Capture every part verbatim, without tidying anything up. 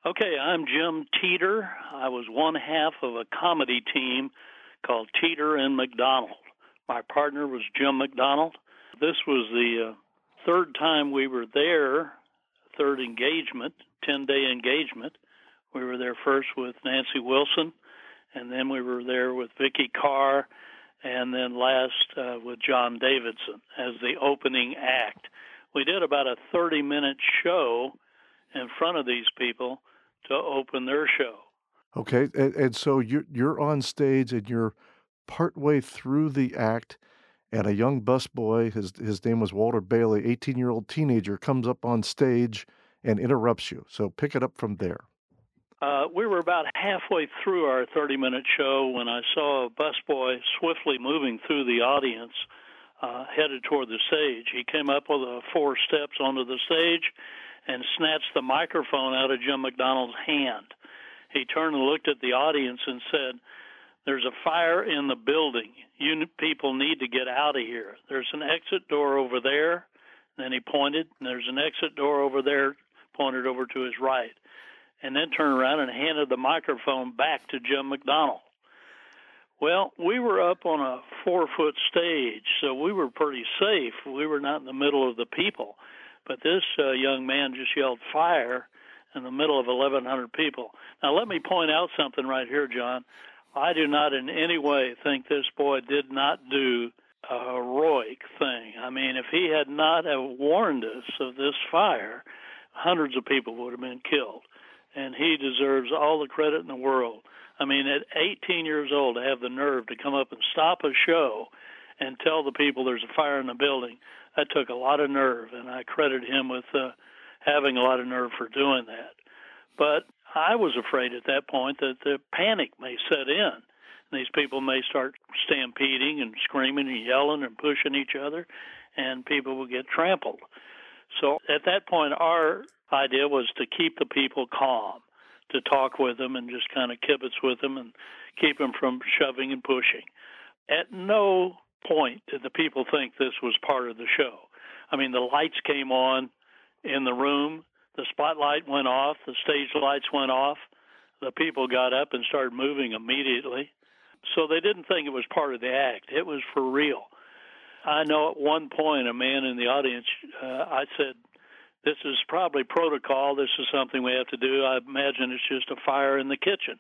Okay, I'm Jim Teeter. I was one half of a comedy team called Teeter and McDonald. My partner was Jim McDonald. This was the uh, third time we were there, third engagement, ten-day engagement. We were there first with Nancy Wilson, and then we were there with Vicky Carr, and then last uh, with John Davidson as the opening act. We did about a thirty-minute show in front of these people to open their show. Okay, and, and so you're you're on stage and you're partway through the act, and a young busboy, his his name was Walter Bailey, eighteen-year-old teenager, comes up on stage and interrupts you. So pick it up from there. Uh, we were about halfway through our thirty-minute show when I saw a busboy swiftly moving through the audience, uh, headed toward the stage. He came up with uh, four steps onto the stage and snatched the microphone out of Jim McDonald's hand. He turned and looked at the audience and said, "There's a fire in the building. You people need to get out of here. There's an exit door over there." And then he pointed, and there's an exit door over there, pointed over to his right. And then turned around and handed the microphone back to Jim McDonald. Well, we were up on a four-foot stage, so we were pretty safe. We were not in the middle of the people. But this uh, young man just yelled fire in the middle of eleven hundred people. Now, let me point out something right here, John. I do not in any way think this boy did not do a heroic thing. I mean, if he had not have warned us of this fire, hundreds of people would have been killed. And he deserves all the credit in the world. I mean, at eighteen years old, to have the nerve to come up and stop a show and tell the people there's a fire in the building, that took a lot of nerve, and I credit him with uh, having a lot of nerve for doing that. But I was afraid at that point that the panic may set in. These people may start stampeding and screaming and yelling and pushing each other, and people will get trampled. So at that point, our idea was to keep the people calm, to talk with them and just kind of kibitz with them and keep them from shoving and pushing. At no point did the people think this was part of the show. I mean, the lights came on in the room, the spotlight went off, the stage lights went off, the people got up and started moving immediately. So they didn't think it was part of the act. It was for real. I know at one point a man in the audience, uh, I said, "This is probably protocol. This is something we have to do. I imagine it's just a fire in the kitchen.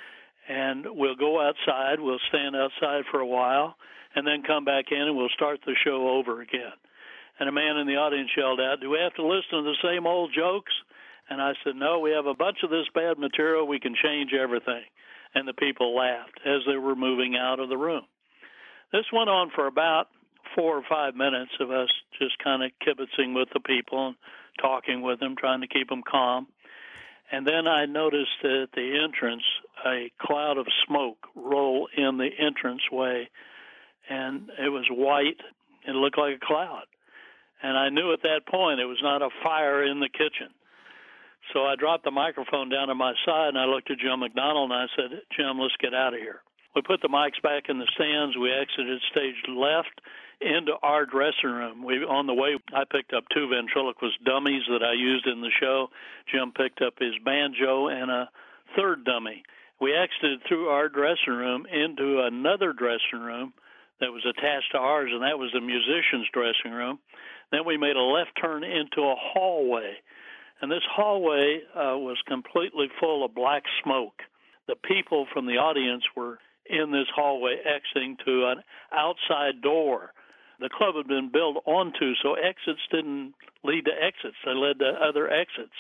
And we'll go outside, we'll stand outside for a while, and then come back in and we'll start the show over again." And a man in the audience yelled out, "Do we have to listen to the same old jokes?" And I said, "No, we have a bunch of this bad material. We can change everything." And the people laughed as they were moving out of the room. This went on for about four or five minutes of us just kind of kibitzing with the people and talking with them, trying to keep them calm. And then I noticed at the entrance a cloud of smoke roll in the entranceway, and it was white. It looked like a cloud. And I knew at that point it was not a fire in the kitchen. So I dropped the microphone down to my side, and I looked at Jim McDonald, and I said, "Jim, let's get out of here." We put the mics back in the stands. We exited stage left into our dressing room. We on the way, I picked up two ventriloquist dummies that I used in the show. Jim picked up his banjo and a third dummy. We exited through our dressing room into another dressing room that was attached to ours, and that was the musician's dressing room. Then we made a left turn into a hallway, and this hallway uh, was completely full of black smoke. The people from the audience were in this hallway exiting to an outside door. The club had been built onto, so exits didn't lead to exits. They led to other exits.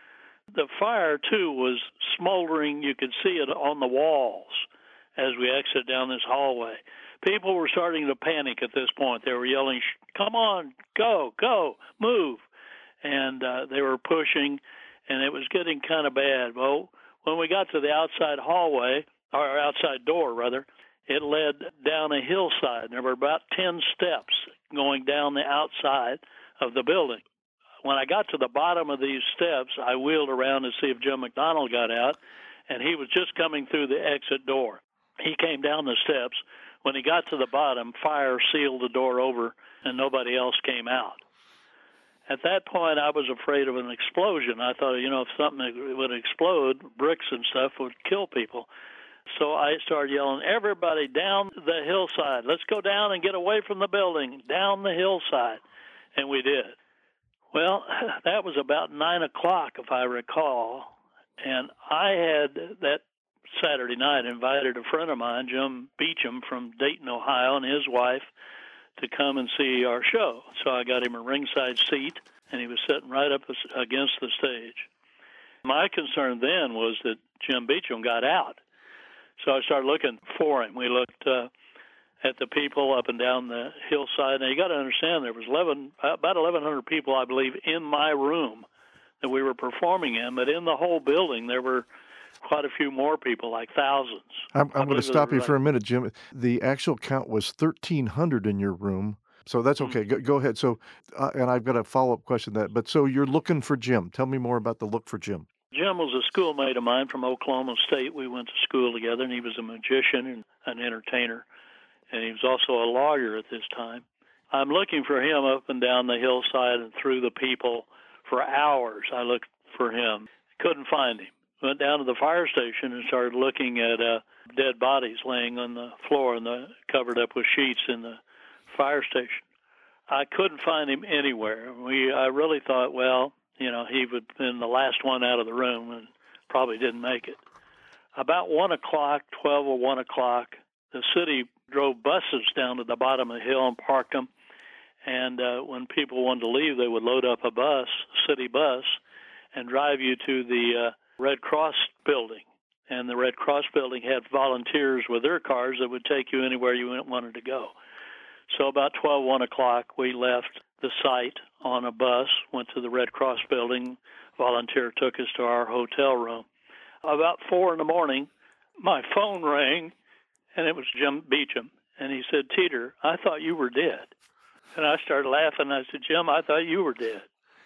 The fire, too, was smoldering. You could see it on the walls as we exited down this hallway. People were starting to panic at this point. They were yelling, "Come on, go, go, move." And uh, they were pushing, and it was getting kind of bad. Well, when we got to the outside hallway, or outside door, rather, it led down a hillside. There were about ten steps going down the outside of the building. When I got to the bottom of these steps, I wheeled around to see if Jim McDonald got out, and he was just coming through the exit door. He came down the steps. When he got to the bottom, fire sealed the door over, and nobody else came out. At that point, I was afraid of an explosion. I thought, you know, if something would explode, bricks and stuff would kill people. So I started yelling, everybody down the hillside. Let's go down and get away from the building, down the hillside. And we did. Well, that was about nine o'clock, if I recall. And I had that Saturday night invited a friend of mine, Jim Beecham from Dayton, Ohio, and his wife to come and see our show. So I got him a ringside seat, and he was sitting right up against the stage. My concern then was that Jim Beecham got out. So I started looking for him. We looked uh, at the people up and down the hillside. Now, you got to understand, there was eleven, about eleven hundred people, I believe, in my room that we were performing in. But in the whole building, there were quite a few more people, like thousands. I'm, I'm going to stop you like, for a minute, Jim. The actual count was thirteen hundred in your room. So that's okay. Mm-hmm. Go, go ahead. So, uh, and I've got a follow-up question to that. But so you're looking for Jim. Tell me more about the look for Jim. Jim was a schoolmate of mine from Oklahoma State. We went to school together, and he was a magician and an entertainer. And he was also a lawyer at this time. I'm looking for him up and down the hillside and through the people for hours. I looked for him. Couldn't find him. Went down to the fire station and started looking at uh, dead bodies laying on the floor and the, covered up with sheets in the fire station. I couldn't find him anywhere. We, I really thought, well, you know, he would have been the last one out of the room and probably didn't make it. About one o'clock, twelve or one o'clock, the city drove buses down to the bottom of the hill and parked them. And uh, when people wanted to leave, they would load up a bus, city bus, and drive you to the uh, Red Cross building. And the Red Cross building had volunteers with their cars that would take you anywhere you wanted to go. So about twelve, one o'clock, we left the site on a bus, went to the Red Cross building. Volunteer took us to our hotel room. About four in the morning, my phone rang, and it was Jim Beecham. And he said, Teeter, I thought you were dead. And I started laughing. I said, Jim, I thought you were dead.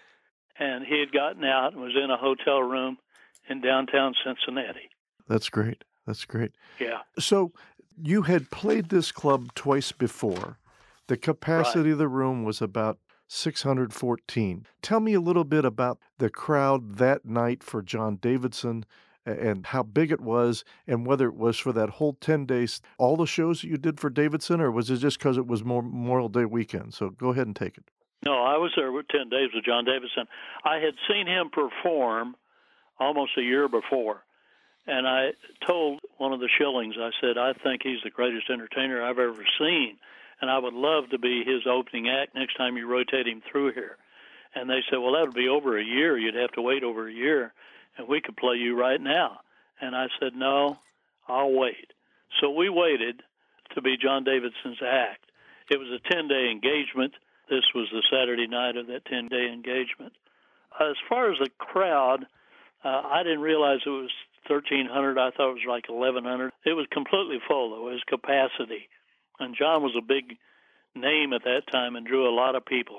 And he had gotten out and was in a hotel room in downtown Cincinnati. That's great. That's great. Yeah. So you had played this club twice before. The capacity right. of the room was about six hundred fourteen. Tell me a little bit about the crowd that night for John Davidson and how big it was, and whether it was for that whole ten days, all the shows that you did for Davidson, or was it just because it was Memorial Day weekend? So go ahead and take it. No, I was there with ten days with John Davidson. I had seen him perform almost a year before, and I told one of the Shillings, I said, I think he's the greatest entertainer I've ever seen, and I would love to be his opening act next time you rotate him through here. And they said, well, that would be over a year. You'd have to wait over a year, and we could play you right now. And I said, no, I'll wait. So we waited to be John Davidson's act. It was a ten-day engagement. This was the Saturday night of that ten-day engagement. As far as the crowd, uh, I didn't realize it was thirteen hundred. I thought it was like eleven hundred. It was completely full, though, his capacity. And John was a big name at that time and drew a lot of people.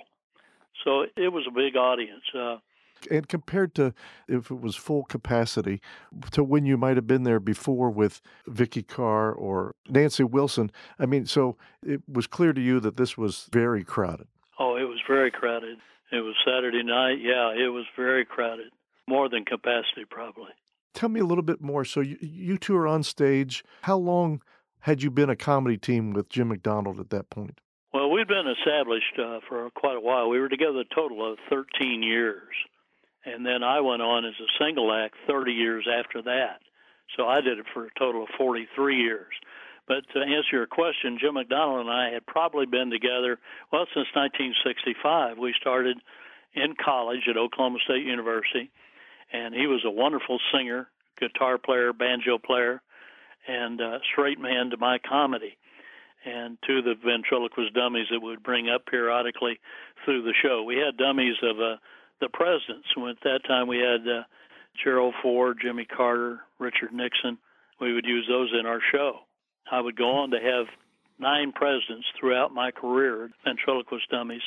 So it was a big audience. Uh, and compared to if it was full capacity to when you might have been there before with Vicky Carr or Nancy Wilson, I mean, so it was clear to you that this was very crowded. Oh, it was very crowded. It was Saturday night. Yeah, it was very crowded. More than capacity, probably. Tell me a little bit more. So you, you two are on stage. How long had you been a comedy team with Jim McDonald at that point? Well, we'd been established uh, for quite a while. We were together a total of thirteen years. And then I went on as a single act thirty years after that. So I did it for a total of forty-three years. But to answer your question, Jim McDonald and I had probably been together, well, since nineteen sixty-five. We started in college at Oklahoma State University, and he was a wonderful singer, guitar player, banjo player, and uh, straight man to my comedy, and to the ventriloquist dummies that would bring up periodically through the show. We had dummies of uh, the presidents. At that time, we had uh, Gerald Ford, Jimmy Carter, Richard Nixon. We would use those in our show. I would go on to have nine presidents throughout my career, ventriloquist dummies.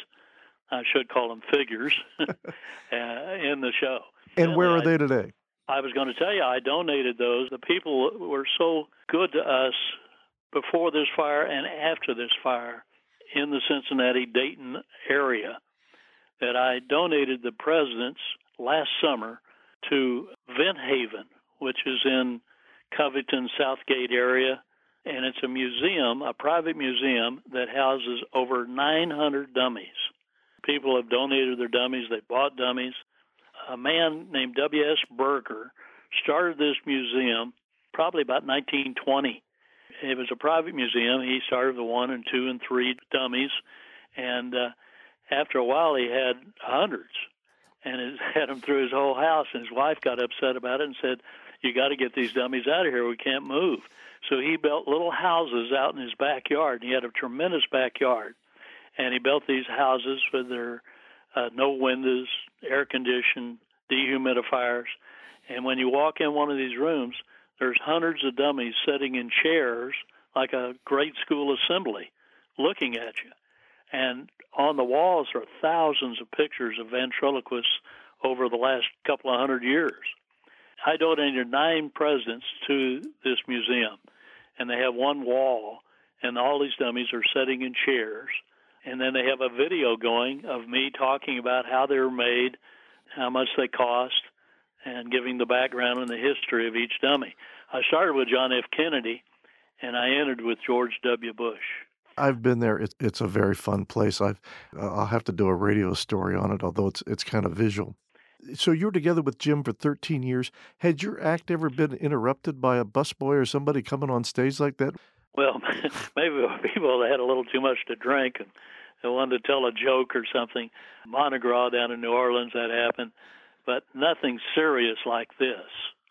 I should call them figures uh, in the show. And, and where I, are they today? I was going to tell you, I donated those. The people were so good to us before this fire and after this fire in the Cincinnati, Dayton area that I donated the presidents last summer to Vent Haven, which is in Covington, Southgate area, and it's a museum, a private museum that houses over nine hundred dummies. People have donated their dummies. They bought dummies. A man named W S Berger started this museum probably about nineteen twenty. It was a private museum. He started the one and two and three dummies, and uh, after a while he had hundreds, and it had them through his whole house. And his wife got upset about it and said, "You got to get these dummies out of here. We can't move." So he built little houses out in his backyard. And he had a tremendous backyard, and he built these houses with their uh, no windows, air conditioned, dehumidifiers. And when you walk in one of these rooms, there's hundreds of dummies sitting in chairs like a grade school assembly looking at you. And on the walls are thousands of pictures of ventriloquists over the last couple of hundred years. I donated nine presidents to this museum, and they have one wall, and all these dummies are sitting in chairs. And then they have a video going of me talking about how they were made, how much they cost, and giving the background and the history of each dummy. I started with John F. Kennedy, and I ended with George W. Bush. I've been there. It's it's a very fun place. I've uh, I'll have to do a radio story on it, although it's it's kind of visual. So you were together with Jim for thirteen years. Had your act ever been interrupted by a busboy or somebody coming on stage like that? Well, maybe people that had a little too much to drink and they wanted to tell a joke or something. Mardi Gras down in New Orleans, that happened, but nothing serious like this.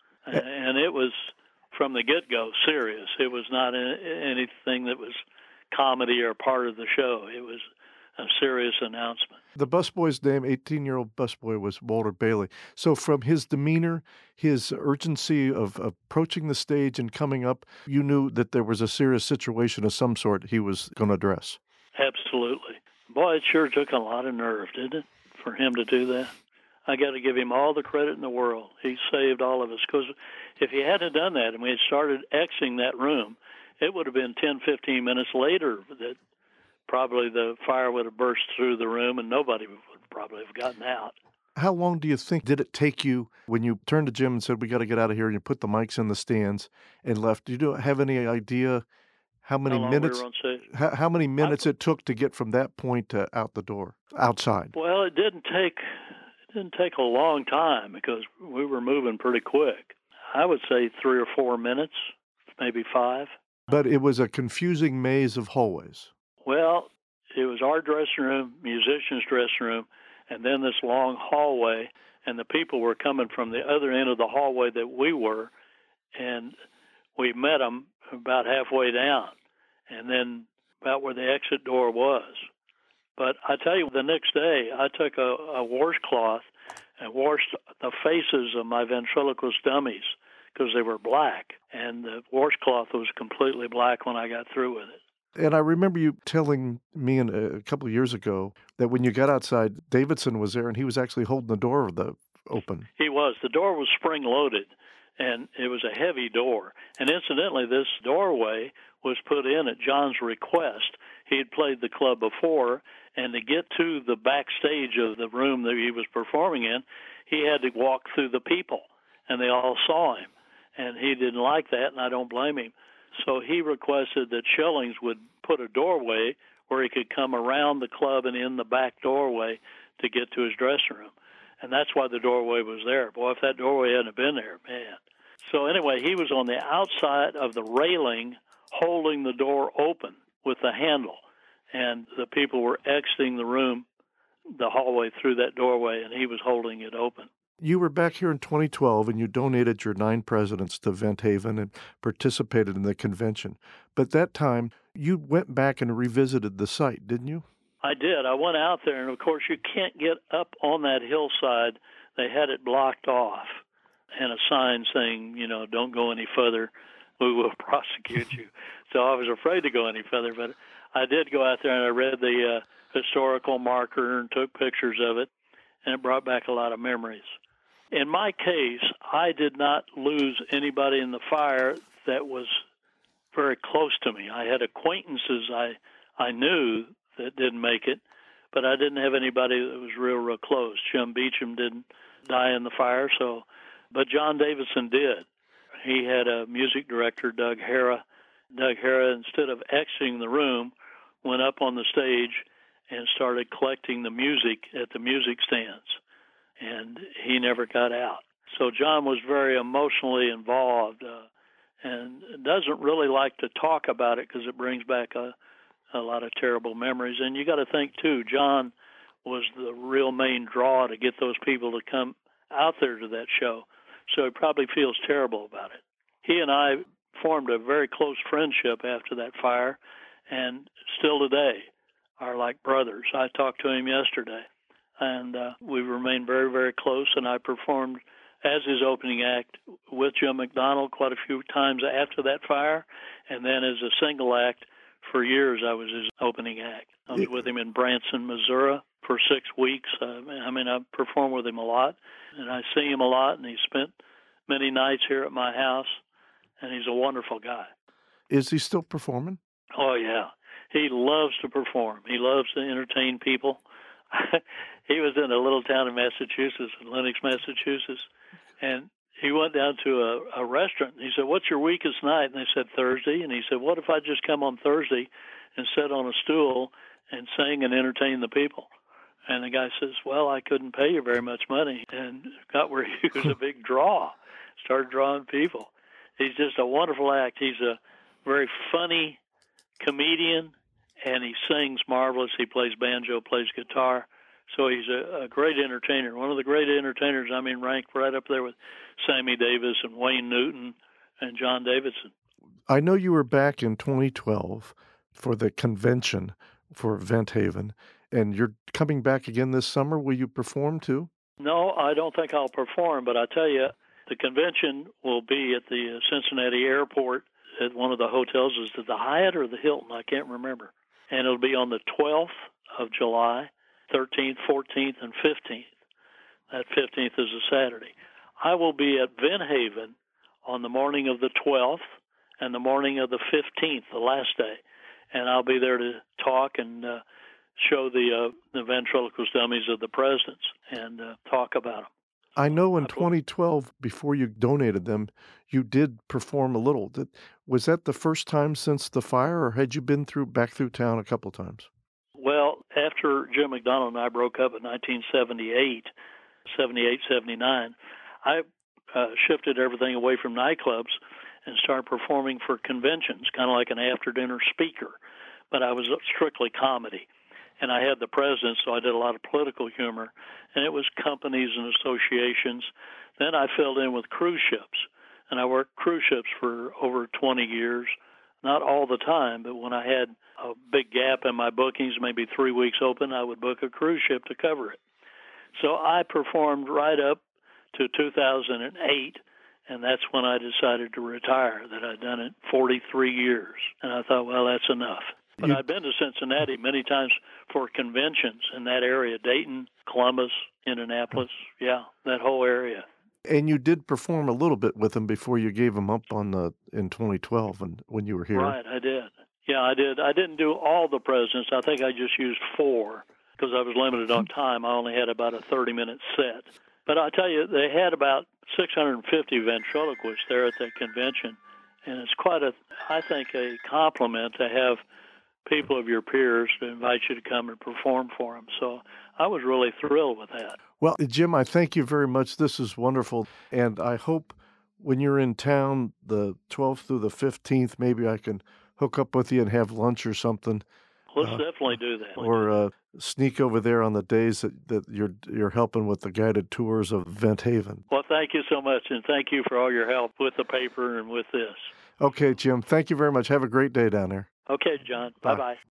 And it was, from the get-go, serious. It was not anything that was comedy or part of the show. It was a serious announcement. The busboy's name, eighteen-year-old busboy, was Walter Bailey. So from his demeanor, his urgency of approaching the stage and coming up, you knew that there was a serious situation of some sort he was going to address. Absolutely. Boy, it sure took a lot of nerve, didn't it, for him to do that? I got to give him all the credit in the world. He saved all of us, because if he hadn't done that and we had started Xing that room, it would have been ten, fifteen minutes later that probably the fire would have burst through the room and nobody would probably have gotten out. How long do you think did it take you when you turned to Jim and said, "We got to get out of here," and you put the mics in the stands and left? Do you have any idea how many how long minutes we were on stage? How, how many minutes I, it took to get from that point to out the door, outside? Well, it didn't take it didn't take a long time because we were moving pretty quick. I would say three or four minutes, maybe five. But it was a confusing maze of hallways. Well, it was our dressing room, musicians' dressing room, and then this long hallway, and the people were coming from the other end of the hallway that we were, and we met them about halfway down, and then about where the exit door was. But I tell you, the next day, I took a, a washcloth and washed the faces of my ventriloquist dummies because they were black, and the washcloth was completely black when I got through with it. And I remember you telling me in a, a couple of years ago that when you got outside, Davidson was there, and he was actually holding the door of the open. He was. The door was spring-loaded, and it was a heavy door. And incidentally, this doorway was put in at John's request. He had played the club before, and to get to the backstage of the room that he was performing in, he had to walk through the people, and they all saw him. And he didn't like that, and I don't blame him. So he requested that Schillings would put a doorway where he could come around the club and in the back doorway to get to his dressing room. And that's why the doorway was there. Boy, if that doorway hadn't been there, man. So anyway, he was on the outside of the railing holding the door open with the handle. And the people were exiting the room, the hallway through that doorway, and he was holding it open. You were back here in twenty twelve, and you donated your nine presidents to Vent Haven and participated in the convention. But that time, you went back and revisited the site, didn't you? I did. I went out there, and of course, you can't get up on that hillside. They had it blocked off, and a sign saying, you know, don't go any further. We will prosecute you. So I was afraid to go any further, but I did go out there, and I read the uh, historical marker and took pictures of it, and it brought back a lot of memories. In my case, I did not lose anybody in the fire that was very close to me. I had acquaintances I I knew that didn't make it, but I didn't have anybody that was real, real close. Jim Beecham didn't die in the fire, so, but John Davidson did. He had a music director, Doug Hara. Doug Hara, instead of exiting the room, went up on the stage and started collecting the music at the music stands, and he never got out. So John was very emotionally involved uh, and doesn't really like to talk about it because it brings back a, a lot of terrible memories. And you got to think, too, John was the real main draw to get those people to come out there to that show, so he probably feels terrible about it. He and I formed a very close friendship after that fire, and still today are like brothers. I talked to him yesterday, and uh, we remained very, very close, and I performed as his opening act with Jim McDonald quite a few times after that fire, and then as a single act for years I was his opening act. I was with him in Branson, Missouri for six weeks. Uh, I mean, I performed with him a lot, and I see him a lot, and he spent many nights here at my house, and he's a wonderful guy. Is he still performing? Oh, yeah. He loves to perform. He loves to entertain people. He was in a little town in Massachusetts, in Lenox, Massachusetts, and he went down to a, a restaurant. And he said, "What's your weakest night?" And they said, "Thursday." And he said, "What if I just come on Thursday and sit on a stool and sing and entertain the people?" And the guy says, "Well, I couldn't pay you very much money." And got where he was a big draw, started drawing people. He's just a wonderful act. He's a very funny comedian, and he sings marvelous. He plays banjo, plays guitar. So he's a, a great entertainer. One of the great entertainers, I mean, ranked right up there with Sammy Davis and Wayne Newton and John Davidson. I know you were back in twenty twelve for the convention for Vent Haven, and you're coming back again this summer. Will you perform too? No, I don't think I'll perform, but I tell you, the convention will be at the Cincinnati airport at one of the hotels. Is it the Hyatt or the Hilton? I can't remember. And it'll be on the twelfth of July, thirteenth, fourteenth, and fifteenth. That fifteenth is a Saturday. I will be at Vent Haven on the morning of the twelfth and the morning of the fifteenth, the last day. And I'll be there to talk and uh, show the, uh, the ventriloquist dummies of the presidents and uh, talk about them. I know in twenty twelve, before you donated them, you did perform a little. Did, was that the first time since the fire, or had you been through back through town a couple times? Well, after Jim McDonald and I broke up in nineteen seventy-eight, seventy-eight, seventy-nine, I uh, shifted everything away from nightclubs and started performing for conventions, kind of like an after-dinner speaker. But I was strictly comedy. And I had the president, so I did a lot of political humor, and it was companies and associations. Then I filled in with cruise ships, and I worked cruise ships for over twenty years, not all the time, but when I had a big gap in my bookings, maybe three weeks open, I would book a cruise ship to cover it. So I performed right up to two thousand eight, and that's when I decided to retire, that I'd done it forty-three years. And I thought, well, that's enough. But you... I've been to Cincinnati many times for conventions in that area, Dayton, Columbus, Indianapolis, yeah, that whole area. And you did perform a little bit with them before you gave them up on the in twenty twelve and when you were here. Right, I did. Yeah, I did. I didn't do all the presidents. I think I just used four because I was limited on time. I only had about a thirty-minute set. But I tell you, they had about six hundred fifty ventriloquists there at the convention, and it's quite a, I think, a compliment to have people of your peers to invite you to come and perform for them. So I was really thrilled with that. Well, Jim, I thank you very much. This is wonderful. And I hope when you're in town the twelfth through the fifteenth, maybe I can hook up with you and have lunch or something. Let's uh, definitely do that. Or uh, sneak over there on the days that, that you're you're helping with the guided tours of Vent Haven. Well, thank you so much, and thank you for all your help with the paper and with this. Okay, Jim. Thank you very much. Have a great day down there. Okay, John. Bye-bye.